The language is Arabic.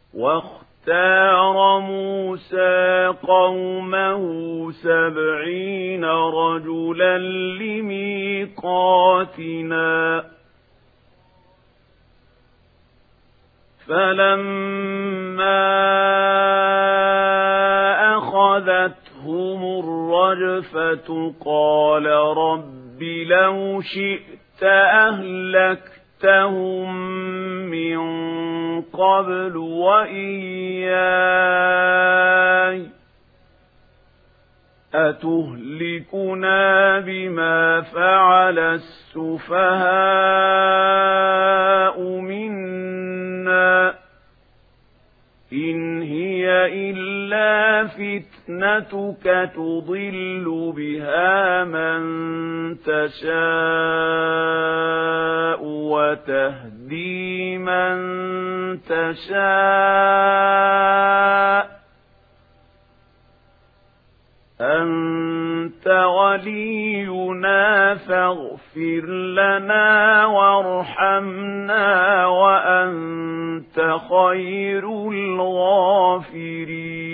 واختار موسى قومه 70 رجلا لميقاتنا فلما أخذتهم الرجفة قال رب لو شئت أهلكتهم من قبل وإياي أتهلكنا بما فعل السفهاء منا إن هي إلا فتنتك تضل بها من تشاء وتهدي من تشاء أنت ولينا فاغفر لنا وارحمنا وأنت خير الغافرين